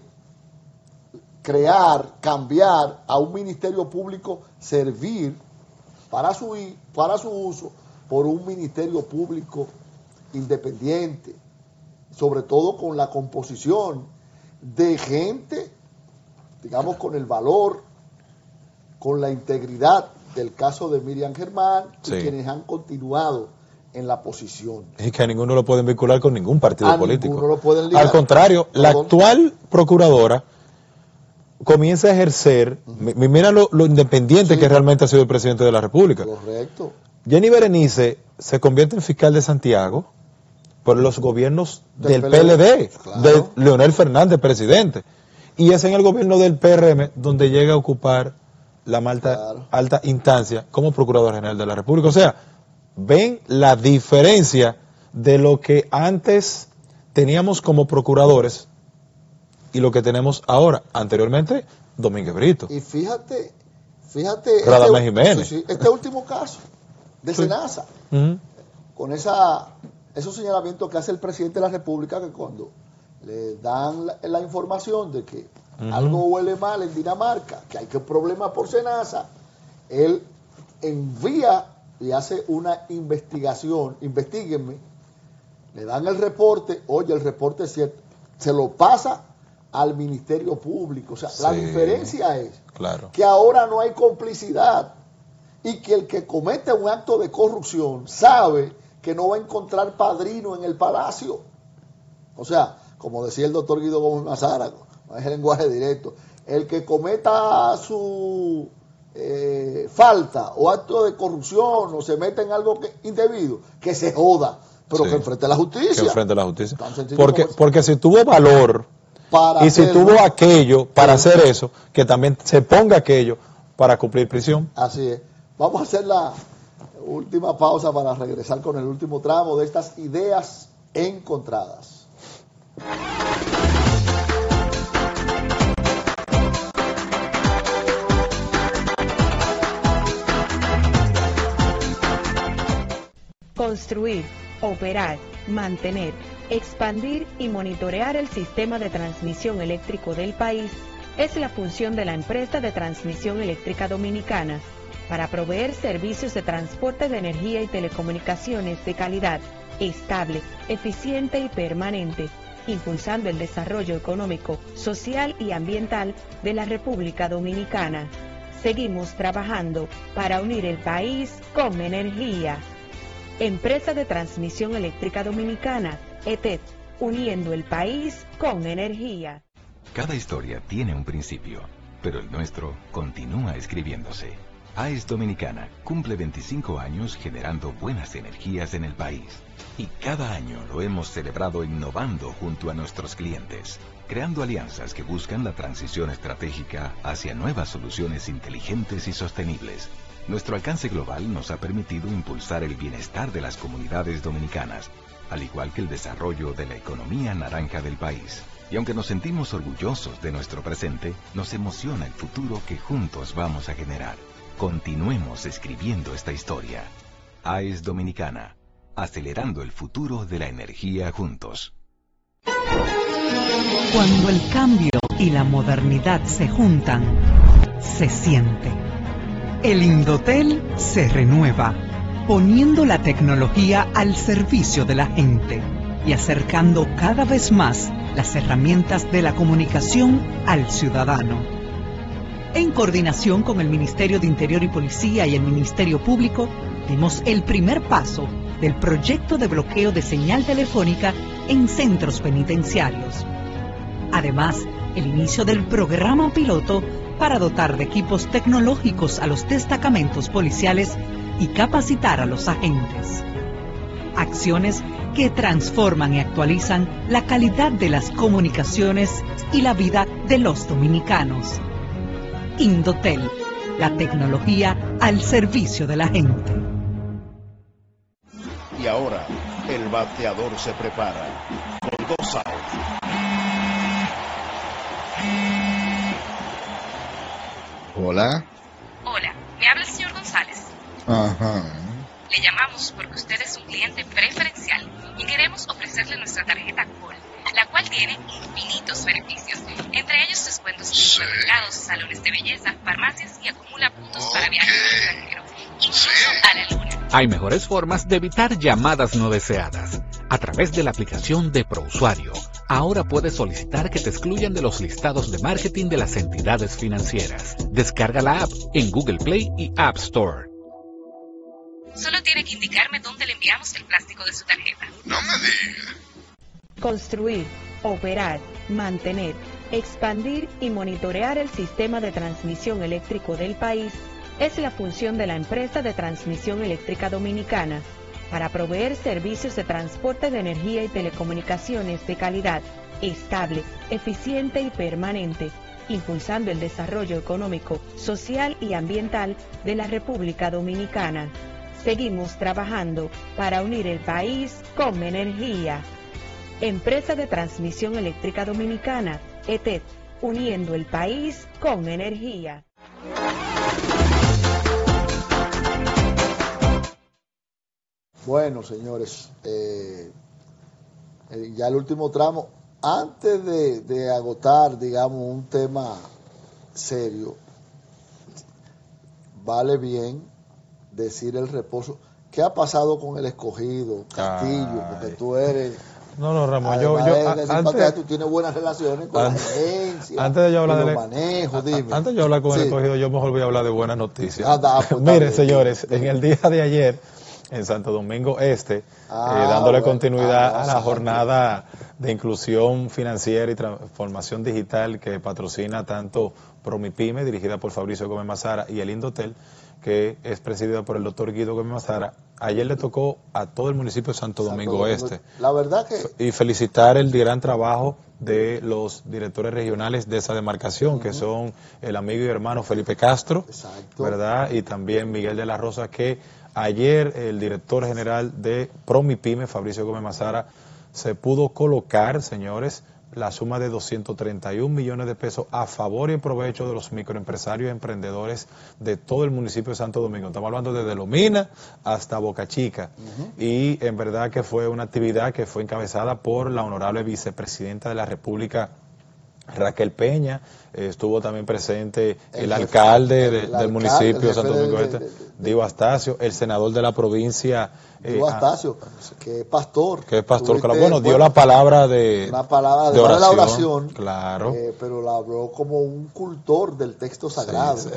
crear, cambiar a un ministerio público, servir para su uso por un ministerio público independiente, sobre todo con la composición de gente, digamos, con el valor, con la integridad del caso de Miriam Germán, Sí. y quienes han continuado en la posición. Es que a ninguno lo pueden vincular con ningún partido A político. ninguno lo pueden ligar. Al contrario, la Perdón. actual procuradora comienza a ejercer, mira lo independiente Sí. que realmente ha sido el presidente de la República. Correcto. Jenny Berenice se convierte en fiscal de Santiago por los gobiernos del Del PLD, claro. de Leonel Fernández, presidente. Y es en el gobierno del PRM donde llega a ocupar la Claro. alta instancia como Procurador General de la República. O sea, ven la diferencia de lo que antes teníamos como procuradores y lo que tenemos ahora. Anteriormente, Domínguez Brito. Y fíjate, Radamés Jiménez. este último caso de Sí. Senasa, Ujú. con esos señalamientos que hace el presidente de la República, que cuando le dan la información de que algo huele mal en Dinamarca, que hay que problemas por Senasa, él envía y hace una investigación, investíguenme, le dan el reporte, oye, el reporte es cierto, se lo pasa al Ministerio Público. O sea, la Sí. diferencia es Claro. que ahora no hay complicidad y que el que comete un acto de corrupción sabe que no va a encontrar padrino en el palacio. O sea, como decía el doctor Guido Gómez Mazara, es el lenguaje directo, el que cometa su falta o acto de corrupción o se meta en algo indebido, que se joda, pero Sí. que enfrente a la justicia. Que enfrente a la justicia. Tan sencillo Porque, como eso. porque si tuvo valor Para y si hacerlo. tuvo aquello para hacer eso, que también se ponga aquello para cumplir prisión. Así es. Vamos a hacer la última pausa para regresar con el último tramo de estas ideas encontradas. Construir, operar, mantener, expandir y monitorear el sistema de transmisión eléctrico del país es la función de la empresa de transmisión eléctrica dominicana para proveer servicios de transporte de energía y telecomunicaciones de calidad, estable, eficiente y permanente, impulsando el desarrollo económico, social y ambiental de la República Dominicana. Seguimos trabajando para unir el país con energía. Empresa de Transmisión Eléctrica Dominicana, ETED, uniendo el país con energía. Cada historia tiene un principio, pero el nuestro continúa escribiéndose. AES Dominicana cumple 25 años generando buenas energías en el país. Y cada año lo hemos celebrado innovando junto a nuestros clientes, creando alianzas que buscan la transición estratégica hacia nuevas soluciones inteligentes y sostenibles. Nuestro alcance global nos ha permitido impulsar el bienestar de las comunidades dominicanas, al igual que el desarrollo de la economía naranja del país. Y aunque nos sentimos orgullosos de nuestro presente, nos emociona el futuro que juntos vamos a generar. Continuemos escribiendo esta historia. AES Dominicana, acelerando el futuro de la energía juntos. Cuando el cambio y la modernidad se juntan, se siente. El Indotel se renueva, poniendo la tecnología al servicio de la gente y acercando cada vez más las herramientas de la comunicación al ciudadano. En coordinación con el Ministerio de Interior y Policía y el Ministerio Público, dimos el primer paso del proyecto de bloqueo de señal telefónica en centros penitenciarios. Además, el inicio del programa piloto para dotar de equipos tecnológicos a los destacamentos policiales y capacitar a los agentes. Acciones que transforman y actualizan la calidad de las comunicaciones y la vida de los dominicanos. Indotel, la tecnología al servicio de la gente. Y ahora, el bateador se prepara con 2 outs. Hola. Hola, ¿me habla el señor González? Ajá. Le llamamos porque usted es un cliente preferencial y queremos ofrecerle nuestra tarjeta COL, la cual tiene infinitos beneficios, entre ellos descuentos en supermercados, salones de belleza, farmacias y acumula puntos para viajes al extranjero, incluso a la luna. Hay mejores formas de evitar llamadas no deseadas. A través de la aplicación de ProUsuario, ahora puedes solicitar que te excluyan de los listados de marketing de las entidades financieras. Descarga la app en Google Play y App Store. Solo tiene que indicarme dónde le enviamos el plástico de su tarjeta. No me digas. Construir, operar, mantener, expandir y monitorear el sistema de transmisión eléctrico del país es la función de la empresa de transmisión eléctrica dominicana para proveer servicios de transporte de energía y telecomunicaciones de calidad, estable, eficiente y permanente, impulsando el desarrollo económico, social y ambiental de la República Dominicana. Seguimos trabajando para unir el país con energía. Empresa de Transmisión Eléctrica Dominicana, ETED, uniendo el país con energía. Bueno, señores, ya el último tramo, antes de agotar, digamos, un tema serio, vale bien decir el reposo. ¿Qué ha pasado con el Escogido, Castillo? Porque tú eres... No, Ramón, tú tienes buenas relaciones con la agencia. Antes de yo hablar del manejo, dime. Antes de yo hablar con el Escogido, yo mejor voy a hablar de buenas noticias. Pues, miren, señores, en el día de ayer, en Santo Domingo Este, dándole continuidad a la jornada de inclusión financiera y transformación digital que patrocina tanto Promipyme, dirigida por Fabricio Gómez Mazara, y el Indotel, que es presidida por el doctor Guido Gómez Mazara. Ayer le tocó a todo el municipio de Santo Domingo Este. La verdad que... Y felicitar el gran trabajo de los directores regionales de esa demarcación, que son el amigo y hermano Felipe Castro, ¿verdad? Y también Miguel de la Rosa, que ayer el director general de Promipyme, Fabricio Gómez Mazara, se pudo colocar, señores, la suma de 231 millones de pesos a favor y en provecho de los microempresarios y emprendedores de todo el municipio de Santo Domingo. Estamos hablando desde Lomina hasta Boca Chica. Y en verdad que fue una actividad que fue encabezada por la honorable vicepresidenta de la República, Raquel Peña. Estuvo también presente el alcalde del municipio de Santo Domingo Este, Diego Astacio, el senador de la provincia, Diego Astacio, que es pastor. Que es pastor, Tuviste, bueno, dio la palabra de oración, la oración, claro. pero la habló como un cultor del texto sagrado. Sí,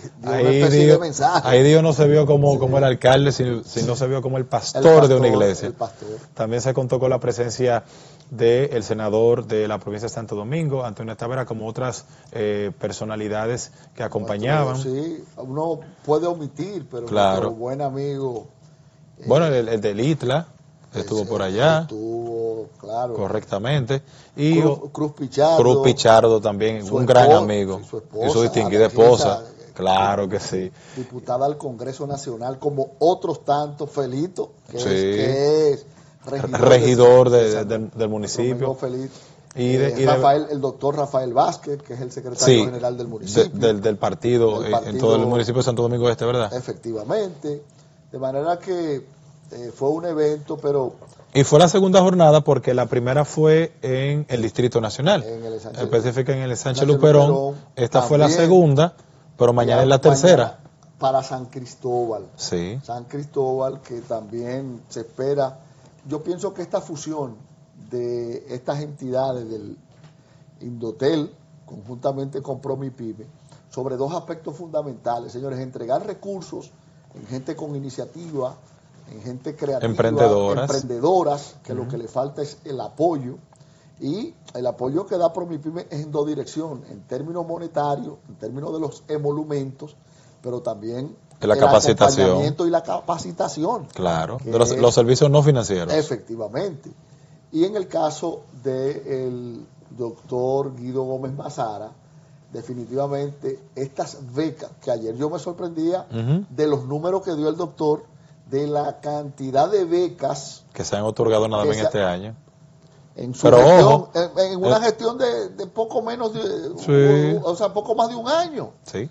ahí Dios no se vio como el alcalde, sino se vio como el pastor de una iglesia. El pastor. También se contó con la presencia del senador de la provincia de Santo Domingo, Antonio Tavera, como otras personalidades que acompañaban. Sí, uno puede omitir, pero claro. Nuestro buen amigo... Bueno, el del ITLA estuvo por allá. Estuvo, claro. Correctamente. Y Cruz Pichardo. Pichardo también, un gran amigo. Y su distinguida esposa. Claro que sí. Diputada al Congreso Nacional, como otros tantos, Felito, que es regidor del municipio. Y el doctor Rafael Vázquez, que es el secretario general del municipio. Del partido en todo el municipio de Santo Domingo Este, ¿verdad? Efectivamente. De manera que fue un evento, pero... Y fue la segunda jornada porque la primera fue en el Distrito Nacional, específica en el Sánchez Luperón. Esta también fue la segunda, pero mañana es la tercera. Para San Cristóbal. Sí. San Cristóbal, que también se espera. Yo pienso que esta fusión de estas entidades del Indotel, conjuntamente con Promipyme, sobre dos aspectos fundamentales, señores: entregar recursos en gente con iniciativa, en gente creativa, emprendedoras, que lo que le falta es el apoyo, y el apoyo que da Promipyme es en dos direcciones, en términos monetarios, en términos de los emolumentos, pero también el acompañamiento y la capacitación. Claro, de los servicios no financieros. Efectivamente. Y en el caso del doctor Guido Gómez Mazara, definitivamente estas becas, que ayer yo me sorprendía de los números que dio el doctor, de la cantidad de becas que se han otorgado nada más en este año. En su gestión, en una gestión de poco menos poco más de un año. Sí.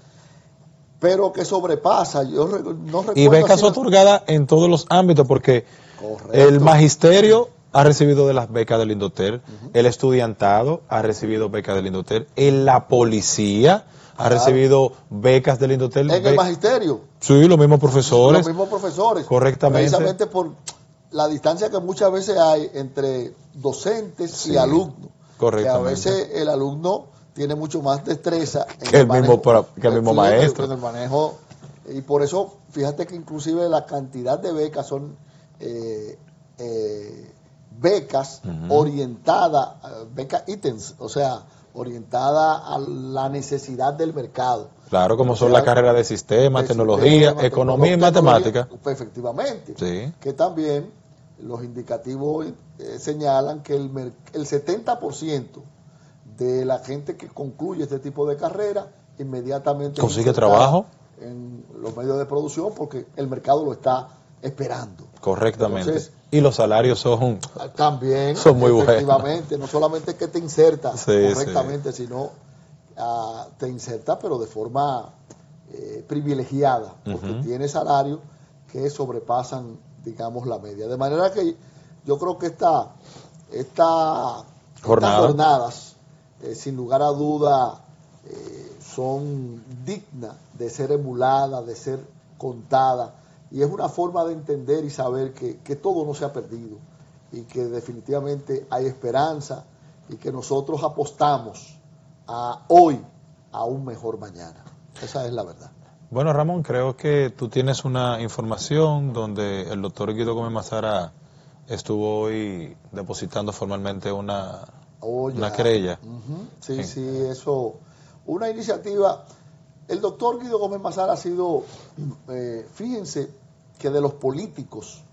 Pero que sobrepasa, yo no recuerdo. Y becas otorgadas en todos los ámbitos, porque el magisterio ha recibido de las becas del Indotel, el estudiantado ha recibido becas del Indotel, la policía ha recibido becas del Indotel. En el magisterio. Sí, los mismos profesores. Los mismos profesores. Correctamente. Precisamente por la distancia que muchas veces hay entre docentes y alumnos. Correctamente. Que a veces el alumno tiene mucho más destreza que el mismo maestro. En el manejo. Y por eso, fíjate que inclusive la cantidad de becas son... becas orientadas, becas ítems, o sea, orientada a la necesidad del mercado. Claro, como son las carreras de sistema, tecnología, economía y matemática. Efectivamente. Sí. Que también los indicativos señalan que el 70% de la gente que concluye este tipo de carrera inmediatamente consigue trabajo en los medios de producción, porque el mercado lo está esperando. Correctamente. Entonces, y los salarios son también muy buenos. Efectivamente, no solamente que te inserta correctamente, sino te inserta, pero de forma privilegiada, porque tiene salarios que sobrepasan, digamos, la media. De manera que yo creo que estas jornadas, sin lugar a duda, son dignas de ser emuladas, de ser contadas. Y es una forma de entender y saber que todo no se ha perdido y que definitivamente hay esperanza y que nosotros apostamos hoy a un mejor mañana. Esa es la verdad. Bueno, Ramón, creo que tú tienes una información donde el doctor Guido Gómez Mazara estuvo hoy depositando formalmente una querella. Sí, eso. Una iniciativa. El doctor Guido Gómez Mazara ha sido, fíjense, que de los políticos,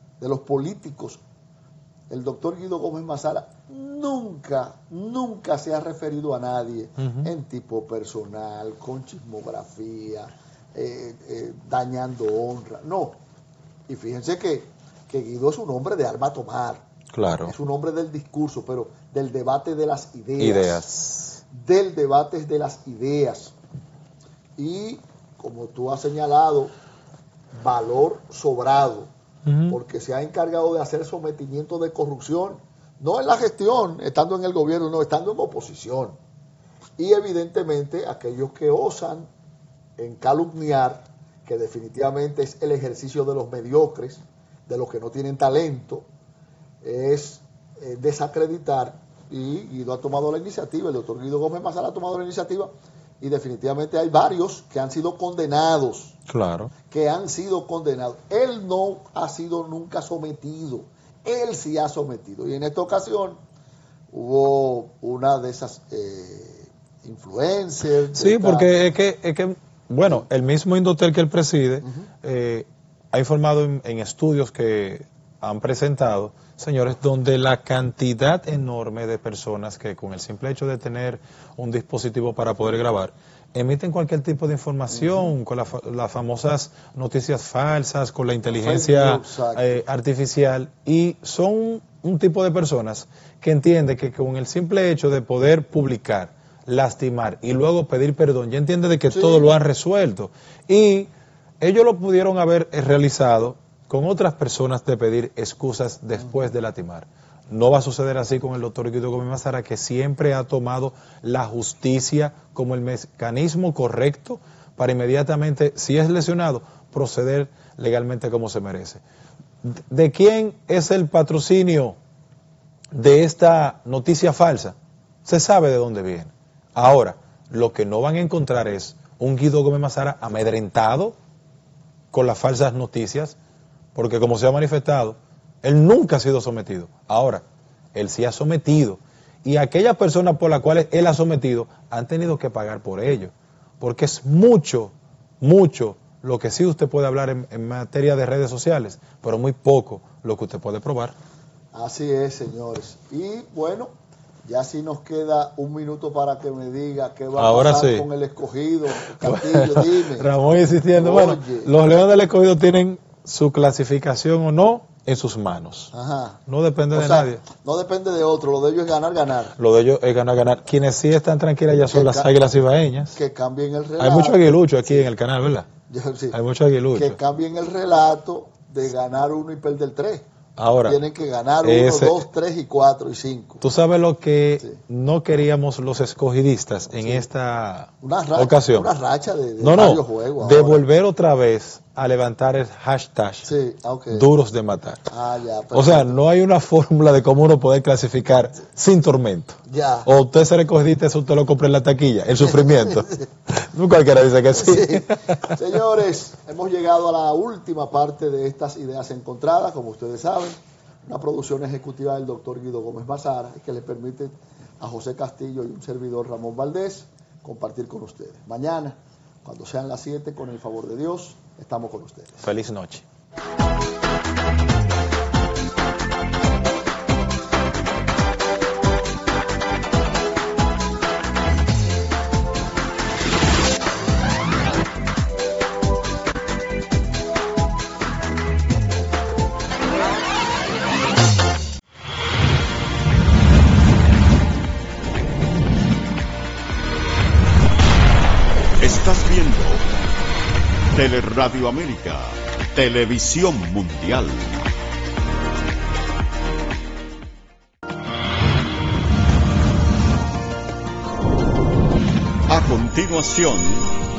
el doctor Guido Gómez Mazara nunca se ha referido a nadie en tipo personal, con chismografía, dañando honra. No. Y fíjense que Guido es un hombre de arma a tomar. Claro. Es un hombre del discurso, pero del debate de las ideas. Del debate de las ideas. Y, como tú has señalado, valor sobrado, porque se ha encargado de hacer sometimiento de corrupción, no en la gestión, estando en el gobierno, no, estando en oposición. Y evidentemente aquellos que osan en calumniar, que definitivamente es el ejercicio de los mediocres, de los que no tienen talento es desacreditar, y Guido ha tomado la iniciativa, el doctor Guido Gómez Mazara ha tomado la iniciativa, y definitivamente hay varios que han sido condenados. Claro. Que han sido condenados. Él no ha sido nunca sometido, él sí ha sometido. Y en esta ocasión hubo una de esas influencers. Sí, porque es que, bueno, el mismo Indotel que él preside ha informado en estudios que han presentado, señores, donde la cantidad enorme de personas que con el simple hecho de tener un dispositivo para poder grabar, emiten cualquier tipo de información, con las famosas noticias falsas, con la inteligencia artificial, y son un tipo de personas que entiende que con el simple hecho de poder publicar, lastimar y luego pedir perdón, ya entiende de que todo lo han resuelto, y ellos lo pudieron haber realizado con otras personas de pedir excusas después de lastimar. No va a suceder así con el doctor Guido Gómez Mazara, que siempre ha tomado la justicia como el mecanismo correcto para inmediatamente, si es lesionado, proceder legalmente como se merece. ¿De quién es el patrocinio de esta noticia falsa? Se sabe de dónde viene. Ahora, lo que no van a encontrar es un Guido Gómez Mazara amedrentado con las falsas noticias, porque como se ha manifestado, él nunca ha sido sometido. Ahora, él sí ha sometido. Y aquellas personas por las cuales él ha sometido han tenido que pagar por ello. Porque es mucho, mucho lo que sí usted puede hablar en materia de redes sociales, pero muy poco lo que usted puede probar. Así es, señores. Y bueno, ya sí nos queda un minuto para que me diga qué va a pasar con el Escogido. Castillo, dime. Ramón insistiendo. Oye. Bueno, los Leones del Escogido tienen su clasificación o no en sus manos. Ajá. No depende de nadie. No depende de otro, lo de ellos es ganar, ganar. Lo de ellos es ganar, ganar. Quienes sí están tranquilas ya son las Águilas Ibaeñas. Que cambien el relato. Hay mucho aguilucho aquí en el canal, ¿verdad? Sí. Hay mucho aguilucho. Que cambien el relato de ganar 1 y perder 3. Ahora, tienen que ganar 1, 2, 3 y 4 y 5. Tú sabes lo que no queríamos los escogidistas en esta ocasión. Una racha de varios juegos. De volver otra vez a levantar el hashtag duros de matar. O sea, no hay una fórmula de cómo uno poder clasificar sin tormento. Ya. O usted ser escogidista, eso usted lo compra en la taquilla, el sufrimiento. No cualquiera dice que sí. Señores, hemos llegado a la última parte de estas ideas encontradas, como ustedes saben, una producción ejecutiva del doctor Guido Gómez Mazara, que le permite a José Castillo y un servidor Ramón Valdés compartir con ustedes. Mañana, cuando sean las 7, con el favor de Dios, estamos con ustedes. Feliz noche. Estás viendo Teleradio América, Televisión Mundial. A continuación,